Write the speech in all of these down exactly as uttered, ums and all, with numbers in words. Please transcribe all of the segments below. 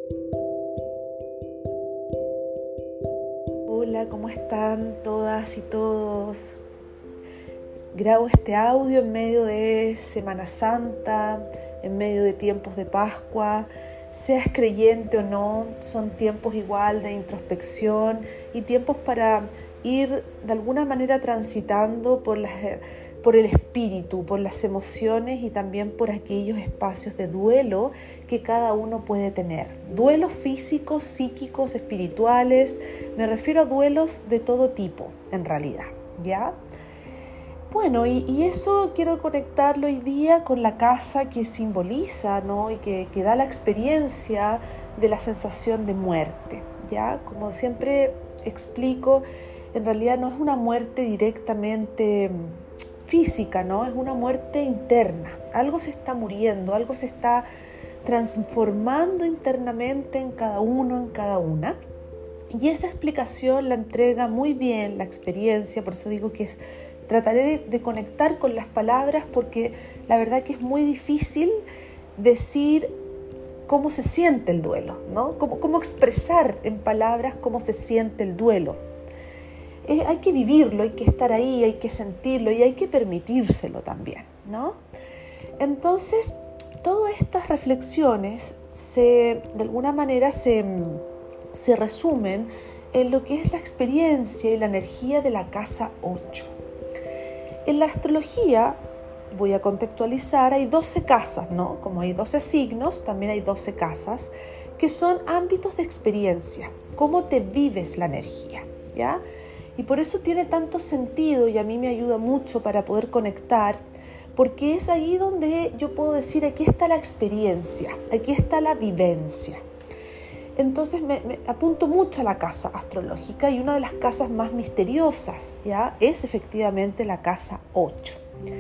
Hola, ¿cómo están todas y todos? Grabo este audio en medio de Semana Santa, en medio de tiempos de Pascua. Seas creyente o no, son tiempos igual de introspección y tiempos para ir de alguna manera transitando por, las, por el espíritu, por las emociones y también por aquellos espacios de duelo que cada uno puede tener. Duelos físicos, psíquicos, espirituales, me refiero a duelos de todo tipo en realidad, ¿ya? Bueno, y, y eso quiero conectarlo hoy día con la casa que simboliza, ¿no? Y que, que da la experiencia de la sensación de muerte, ¿ya? Como siempre explico, en realidad no es una muerte directamente física, ¿no? Es una muerte interna. Algo se está muriendo, algo se está transformando internamente en cada uno, en cada una. Y esa explicación la entrega muy bien la experiencia, por eso digo que es trataré de, de conectar con las palabras porque la verdad que es muy difícil decir cómo se siente el duelo, ¿no? Cómo, cómo expresar en palabras cómo se siente el duelo. Eh, hay que vivirlo, hay que estar ahí, hay que sentirlo y hay que permitírselo también, ¿no? Entonces, todas estas reflexiones se, de alguna manera se, se resumen en lo que es la experiencia y la energía de la casa ocho. En la astrología, voy a contextualizar, hay doce casas, ¿no? Como hay doce signos, también hay doce casas, que son ámbitos de experiencia, cómo te vives la energía, ¿ya? Y por eso tiene tanto sentido y a mí me ayuda mucho para poder conectar, porque es ahí donde yo puedo decir, aquí está la experiencia, aquí está la vivencia. Entonces me, me apunto mucho a la casa astrológica y una de las casas más misteriosas, ¿ya? Es efectivamente la casa ocho.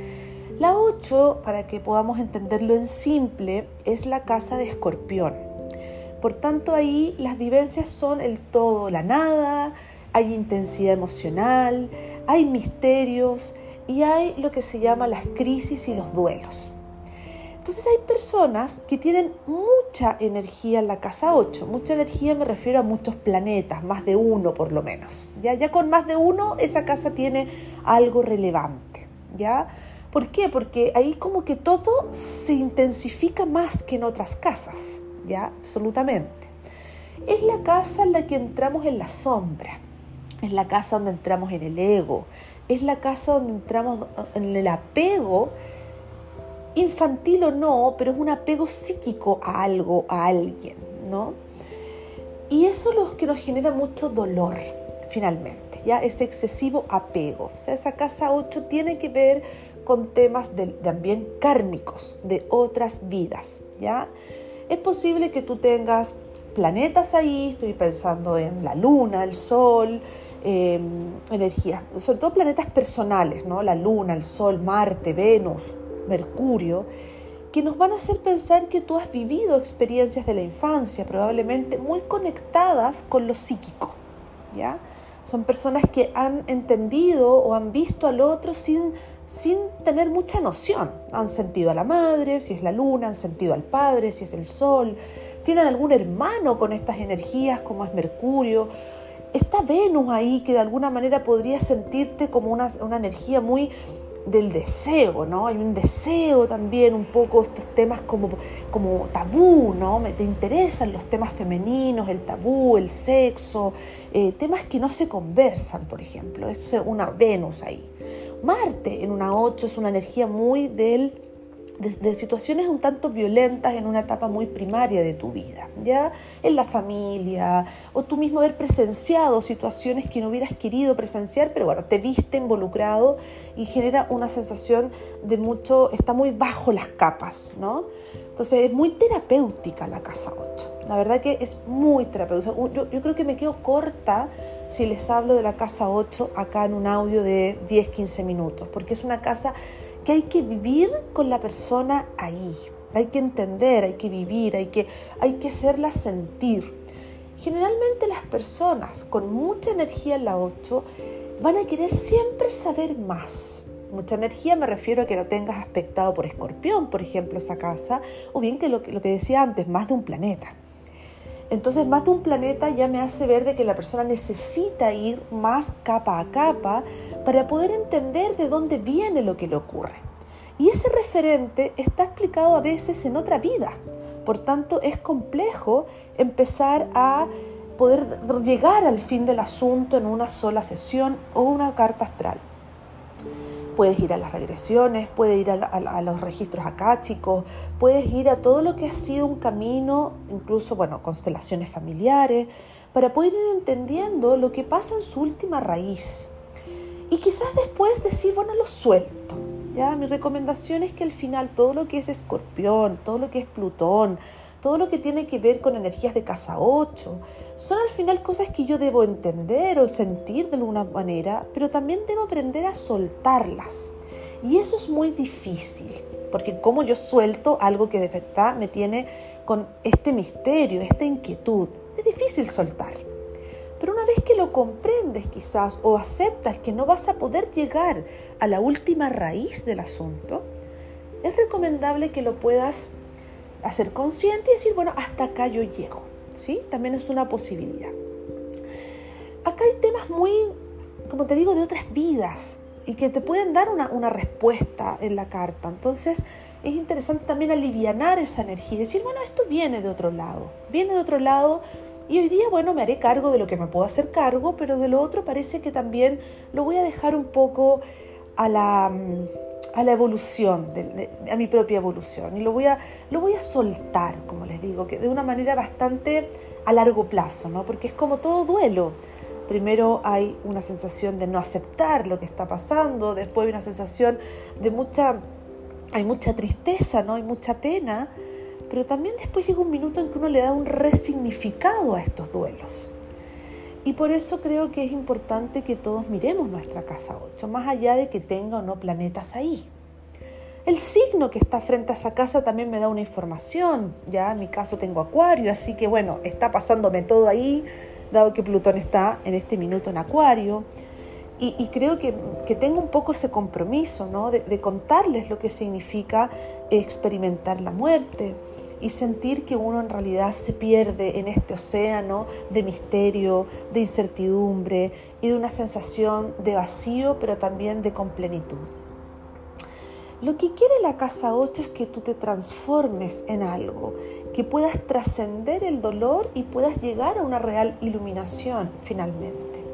La ocho, para que podamos entenderlo en simple, es la casa de Escorpión. Por tanto, ahí las vivencias son el todo, la nada, hay intensidad emocional, hay misterios y hay lo que se llama las crisis y los duelos. Entonces hay personas que tienen mucha energía en la casa ocho. Mucha energía me refiero a muchos planetas, más de uno por lo menos. Ya, ya con más de uno esa casa tiene algo relevante, ¿ya? ¿Por qué? Porque ahí como que todo se intensifica más que en otras casas, ¿ya? Absolutamente. Es la casa en la que entramos en la sombra. Es la casa donde entramos en el ego. Es la casa donde entramos en el apego, infantil o no, pero es un apego psíquico a algo, a alguien, ¿no? Y eso es lo que nos genera mucho dolor, finalmente, ¿ya? Ese excesivo apego. O sea, esa casa ocho tiene que ver con temas de, también kármicos, de otras vidas, ¿ya? Es posible que tú tengas planetas ahí, estoy pensando en la luna, el sol, eh, energías, sobre todo planetas personales, ¿no? La luna, el sol, Marte, Venus, Mercurio, que nos van a hacer pensar que tú has vivido experiencias de la infancia, probablemente muy conectadas con lo psíquico, ¿ya? Son personas que han entendido o han visto al otro sin, sin tener mucha noción. Han sentido a la madre, si es la luna, han sentido al padre, si es el sol. Tienen algún hermano con estas energías, como es Mercurio. Está Venus ahí, que de alguna manera podría sentirte como una, una energía muy del deseo, ¿no? Hay un deseo también, un poco estos temas como, como tabú, ¿no? Te interesan los temas femeninos, el tabú, el sexo, eh, temas que no se conversan, por ejemplo. Eso es una Venus ahí. Marte en una ocho es una energía muy del De, de situaciones un tanto violentas en una etapa muy primaria de tu vida, ¿ya? En la familia, o tú mismo haber presenciado situaciones que no hubieras querido presenciar, pero bueno, te viste involucrado y genera una sensación de mucho, está muy bajo las capas, ¿no? Entonces es muy terapéutica la casa ocho, la verdad que es muy terapéutica. Yo, yo creo que me quedo corta si les hablo de la casa ocho acá en un audio de diez a quince minutos, porque es una casa que hay que vivir con la persona ahí, hay que entender, hay que vivir, hay que, hay que hacerla sentir. Generalmente las personas con mucha energía en la ocho van a querer siempre saber más. Mucha energía me refiero a que lo tengas aspectado por Escorpión, por ejemplo, esa casa, o bien que lo, lo que decía antes, más de un planeta. Entonces más de un planeta ya me hace ver de que la persona necesita ir más capa a capa para poder entender de dónde viene lo que le ocurre. Y ese referente está explicado a veces en otra vida. Por tanto, es complejo empezar a poder llegar al fin del asunto en una sola sesión o una carta astral. Puedes ir a las regresiones, puedes ir a, la, a, a los registros akáshicos, puedes ir a todo lo que ha sido un camino, incluso, bueno, constelaciones familiares, para poder ir entendiendo lo que pasa en su última raíz. Y quizás después decir, bueno, lo suelto. ¿Ya? Mi recomendación es que al final todo lo que es Escorpión, todo lo que es Plutón, todo lo que tiene que ver con energías de casa ocho, son al final cosas que yo debo entender o sentir de alguna manera, pero también debo aprender a soltarlas. Y eso es muy difícil, porque como yo suelto algo que de verdad me tiene con este misterio, esta inquietud, es difícil soltar. Pero una vez que lo comprendes quizás o aceptas que no vas a poder llegar a la última raíz del asunto, es recomendable que lo puedas hacer consciente y decir, bueno, hasta acá yo llego, ¿sí? También es una posibilidad. Acá hay temas muy, como te digo, de otras vidas y que te pueden dar una, una respuesta en la carta. Entonces es interesante también alivianar esa energía y decir, bueno, esto viene de otro lado, viene de otro lado. Y hoy día, bueno, me haré cargo de lo que me puedo hacer cargo, pero de lo otro parece que también lo voy a dejar un poco a la, a la evolución, de, de, a mi propia evolución. Y lo voy, a, lo voy a soltar, como les digo, que de una manera bastante a largo plazo, ¿no? Porque es como todo duelo. Primero hay una sensación de no aceptar lo que está pasando, después hay una sensación de mucha, hay mucha tristeza, ¿no? Hay mucha pena. Pero también después llega un minuto en que uno le da un resignificado a estos duelos. Y por eso creo que es importante que todos miremos nuestra casa ocho, más allá de que tenga o no planetas ahí. El signo que está frente a esa casa también me da una información. Ya en mi caso tengo Acuario, así que bueno, está pasándome todo ahí, dado que Plutón está en este minuto en Acuario. Y, y creo que, que tengo un poco ese compromiso, ¿no? de, de contarles lo que significa experimentar la muerte y sentir que uno en realidad se pierde en este océano de misterio, de incertidumbre y de una sensación de vacío, pero también de complenitud. Lo que quiere la casa ocho es que tú te transformes en algo, que puedas trascender el dolor y puedas llegar a una real iluminación finalmente.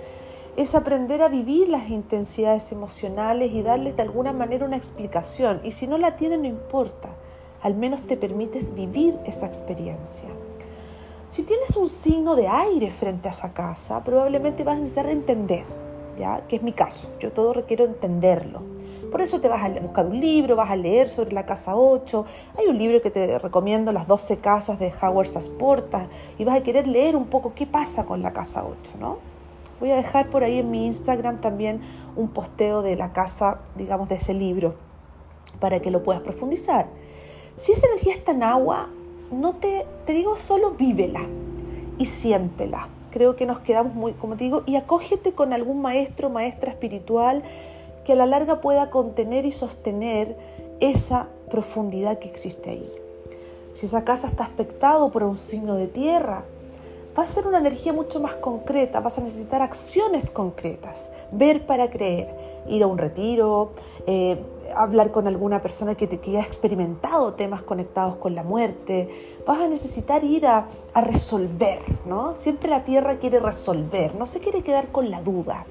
Es aprender a vivir las intensidades emocionales y darles de alguna manera una explicación. Y si no la tienen, no importa. Al menos te permites vivir esa experiencia. Si tienes un signo de aire frente a esa casa, probablemente vas a necesitar entender, ¿ya? Que es mi caso. Yo todo requiero entenderlo. Por eso te vas a buscar un libro, vas a leer sobre la casa ocho. Hay un libro que te recomiendo, Las doce casas de Howard Sasporta, y vas a querer leer un poco qué pasa con la casa ocho, ¿no? Voy a dejar por ahí en mi Instagram también un posteo de la casa, digamos, de ese libro, para que lo puedas profundizar. Si esa energía está en agua, no te, te digo, solo vívela y siéntela. Creo que nos quedamos muy, como te digo, y acógete con algún maestro o maestra espiritual que a la larga pueda contener y sostener esa profundidad que existe ahí. Si esa casa está aspectado por un signo de tierra, va a ser una energía mucho más concreta, vas a necesitar acciones concretas, ver para creer, ir a un retiro, eh, hablar con alguna persona que, te, que haya experimentado temas conectados con la muerte, vas a necesitar ir a, a resolver, ¿no? Siempre la tierra quiere resolver, no se quiere quedar con la duda.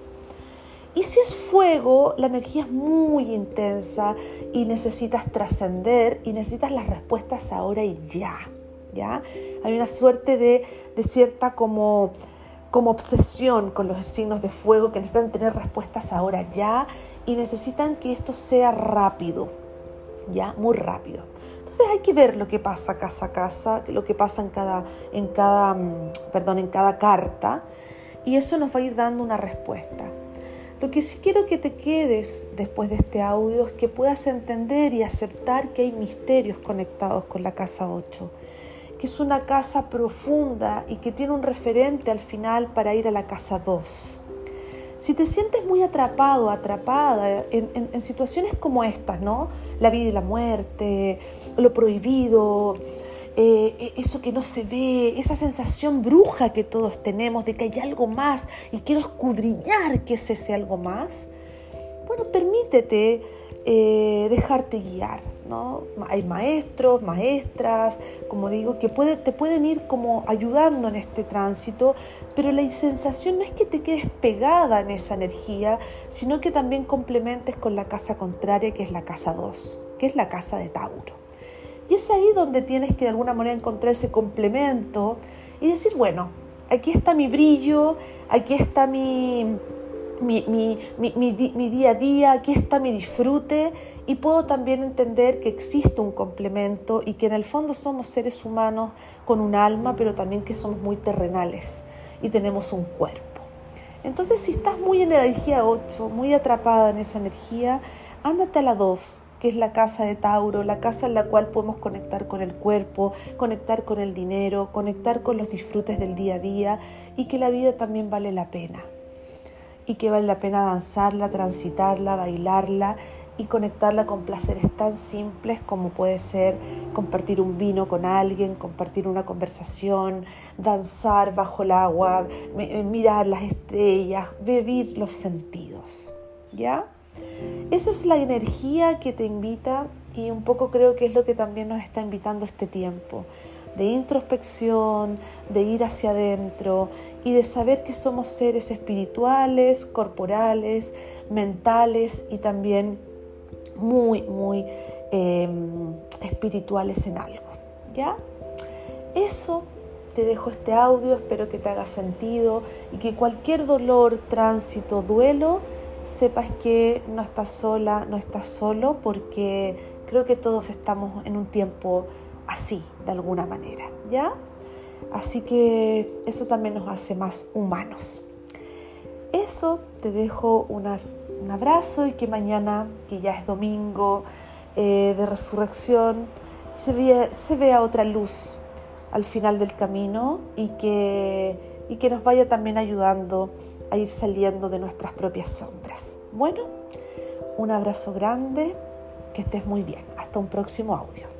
Y si es fuego, la energía es muy intensa y necesitas trascender y necesitas las respuestas ahora y ya. ¿Ya? Hay una suerte de, de cierta como, como obsesión con los signos de fuego que necesitan tener respuestas ahora ya y necesitan que esto sea rápido, ¿ya? Muy rápido. Entonces hay que ver lo que pasa casa a casa, lo que pasa en cada, en cada, perdón, en cada carta, y eso nos va a ir dando una respuesta. Lo que sí quiero que te quedes después de este audio es que puedas entender y aceptar que hay misterios conectados con la casa ocho. Que es una casa profunda y que tiene un referente al final para ir a la casa dos. Si te sientes muy atrapado, atrapada en, en, en situaciones como estas, ¿no? La vida y la muerte, lo prohibido, eh, eso que no se ve, esa sensación bruja que todos tenemos de que hay algo más y quiero escudriñar qué es ese algo más. Bueno, permítete eh, dejarte guiar, ¿no? Hay maestros, maestras, como digo, que puede, te pueden ir como ayudando en este tránsito, pero la sensación no es que te quedes pegada en esa energía, sino que también complementes con la casa contraria, que es la casa dos, que es la casa de Tauro. Y es ahí donde tienes que de alguna manera encontrar ese complemento y decir, bueno, aquí está mi brillo, aquí está mi... Mi, mi, mi, mi, mi día a día, aquí está mi disfrute, y puedo también entender que existe un complemento y que en el fondo somos seres humanos con un alma, pero también que somos muy terrenales y tenemos un cuerpo. Entonces, si estás muy en la energía ocho, muy atrapada en esa energía, ándate a la dos, que es la casa de Tauro, la casa en la cual podemos conectar con el cuerpo, conectar con el dinero, conectar con los disfrutes del día a día, y que la vida también vale la pena. Y que vale la pena danzarla, transitarla, bailarla y conectarla con placeres tan simples como puede ser compartir un vino con alguien, compartir una conversación, danzar bajo el agua, mirar las estrellas, vivir los sentidos, ¿ya? Esa es la energía que te invita, y un poco creo que es lo que también nos está invitando este tiempo, de introspección, de ir hacia adentro y de saber que somos seres espirituales, corporales, mentales y también muy, muy eh, espirituales en algo, ¿ya? Eso, te dejo este audio, espero que te haga sentido y que cualquier dolor, tránsito, duelo, sepas que no estás sola, no estás solo, porque creo que todos estamos en un tiempo así, de alguna manera, ¿ya? Así que eso también nos hace más humanos. Eso, te dejo una, un abrazo, y que mañana, que ya es domingo eh, de resurrección, se vea, se vea otra luz al final del camino, y que, y que nos vaya también ayudando a ir saliendo de nuestras propias sombras. Bueno, un abrazo grande, que estés muy bien. Hasta un próximo audio.